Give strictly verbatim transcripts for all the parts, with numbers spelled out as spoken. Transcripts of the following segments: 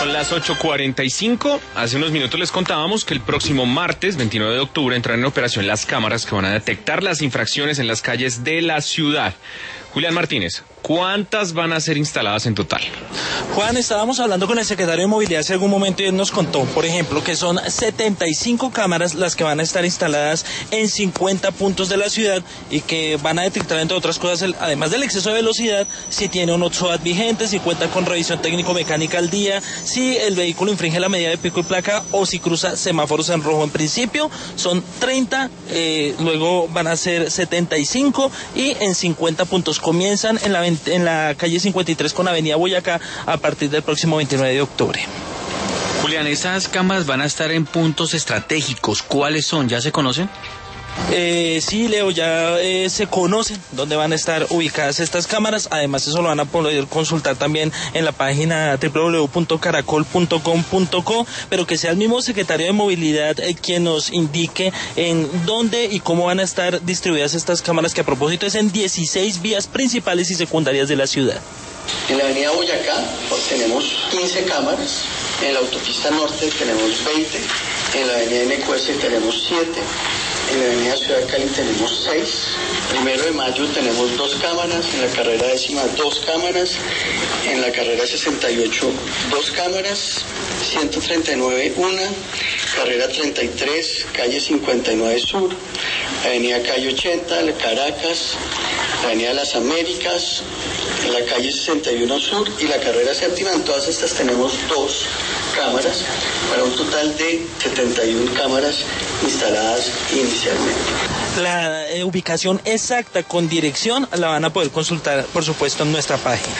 Son las ocho cuarenta y cinco. Hace unos minutos les contábamos que el próximo martes, veintinueve de octubre, entrarán en operación las cámaras que van a detectar las infracciones en las calles de la ciudad. Julián Martínez, ¿cuántas van a ser instaladas en total? Juan, estábamos hablando con el secretario de Movilidad hace algún momento y él nos contó, por ejemplo, que son setenta y cinco cámaras las que van a estar instaladas en cincuenta puntos de la ciudad y que van a detectar, entre otras cosas, el, además del exceso de velocidad, si tiene un S O A T vigente, si cuenta con revisión técnico-mecánica al día, si el vehículo infringe la medida de pico y placa o si cruza semáforos en rojo. En principio son treinta, eh, luego van a ser setenta y cinco y en cincuenta puntos. Comienzan en la, en la calle cincuenta y tres con Avenida Boyacá a partir del próximo veintinueve de octubre. Julián, esas cámaras van a estar en puntos estratégicos. ¿Cuáles son? ¿Ya se conocen? Eh, sí, Leo, ya eh, se conocen dónde van a estar ubicadas estas cámaras. Además, eso lo van a poder consultar también en la página doble u doble u doble u punto caracol punto com punto co, pero que sea el mismo secretario de Movilidad eh, quien nos indique en dónde y cómo van a estar distribuidas estas cámaras, que a propósito es en dieciséis vías principales y secundarias de la ciudad. En la avenida Boyacá tenemos quince cámaras, en la autopista norte tenemos veinte, en la avenida N Q S tenemos siete, en la avenida Ciudad de Cali tenemos seis, primero de mayo tenemos dos cámaras, en la carrera décima dos cámaras, en la carrera sesenta y ocho dos cámaras, ciento treinta y nueve una, carrera treinta y tres, calle cincuenta y nueve Sur, avenida Calle ochenta, la Caracas, la avenida Las Américas, la calle sesenta y uno Sur y la carrera séptima. En todas estas tenemos dos cámaras para un total de setenta y una cámaras instaladas inicialmente. La eh, ubicación exacta con dirección la van a poder consultar, por supuesto, en nuestra página.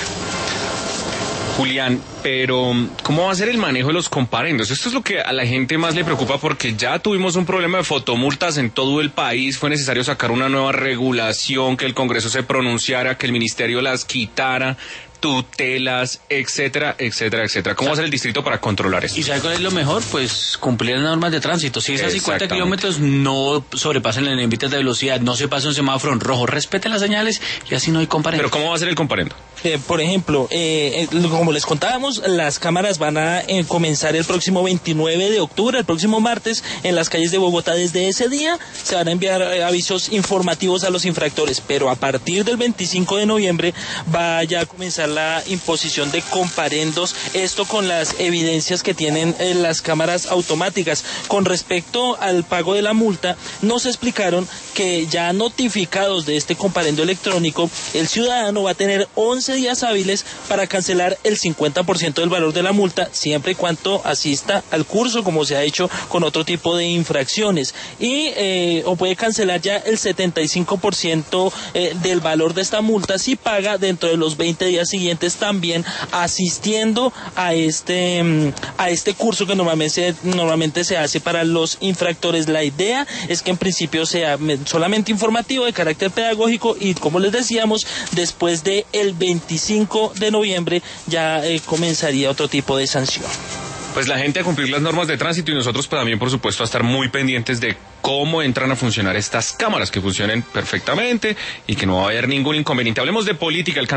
Julián, pero ¿cómo va a ser el manejo de los comparendos? Esto es lo que a la gente más le preocupa, porque ya tuvimos un problema de fotomultas en todo el país, fue necesario sacar una nueva regulación, que el Congreso se pronunciara, que el Ministerio las quitara, tutelas, etcétera, etcétera, etcétera. ¿Cómo va a ser el distrito para controlar esto? ¿Y sabe cuál es lo mejor? Pues cumplir las normas de tránsito. Si es a cincuenta kilómetros, no sobrepasen los límites de velocidad, no se pase un semáforo en rojo, respete las señales y así no hay comparendo. ¿Pero cómo va a ser el comparendo? Eh, por ejemplo, eh, eh, como les contábamos, las cámaras van a eh, comenzar el próximo veintinueve de octubre, el próximo martes, en las calles de Bogotá. Desde ese día se van a enviar eh, avisos informativos a los infractores, pero a partir del veinticinco de noviembre va ya a comenzar la imposición de comparendos, esto con las evidencias que tienen eh, las cámaras automáticas. Con respecto al pago de la multa, nos explicaron que ya notificados de este comparendo electrónico, el ciudadano va a tener once días hábiles para cancelar el cincuenta por ciento del valor de la multa, siempre y cuando asista al curso, como se ha hecho con otro tipo de infracciones, y eh, o puede cancelar ya el setenta y cinco por ciento eh, del valor de esta multa si paga dentro de los veinte días siguientes, también asistiendo a este a este curso que normalmente se, normalmente se hace para los infractores. La idea es que en principio sea solamente informativo, de carácter pedagógico, y como les decíamos, después de el veinticinco de noviembre ya eh, comenzaría otro tipo de sanción. Pues la gente a cumplir las normas de tránsito y nosotros pues, también, por supuesto, a estar muy pendientes de cómo entran a funcionar estas cámaras, que funcionen perfectamente y que no va a haber ningún inconveniente. Hablemos de política. El